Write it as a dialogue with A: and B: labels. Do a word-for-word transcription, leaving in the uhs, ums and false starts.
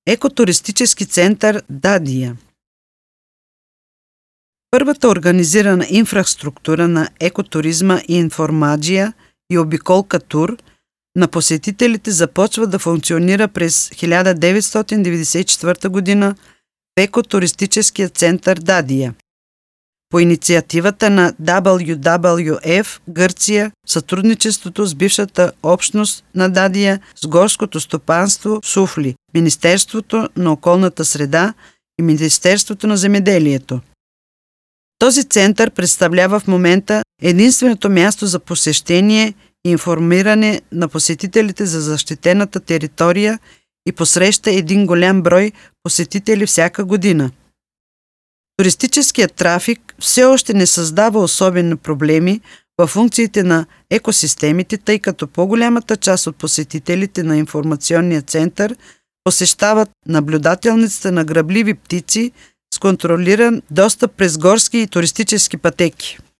A: Екотуристически център Дадия. Първата организирана инфраструктура на екотуризма и информаджия и обиколка тур на посетителите започва да функционира през хиляда деветстотин деветдесет и четвърта година в екотуристическия център Дадия. По инициативата на Дабъл ю Дабъл ю еф Гърция, сътрудничеството с бившата общност на Дадия с горското стопанство Суфли, Министерството на околната среда и Министерството на земеделието. Този център представлява в момента единственото място за посещение и информиране на посетителите за защитената територия и посреща един голям брой посетители всяка година. Туристическият трафик все още не създава особени проблеми във функциите на екосистемите, тъй като по-голямата част от посетителите на информационния център посещават наблюдателницата на грабливи птици с контролиран достъп през горски и туристически пътеки.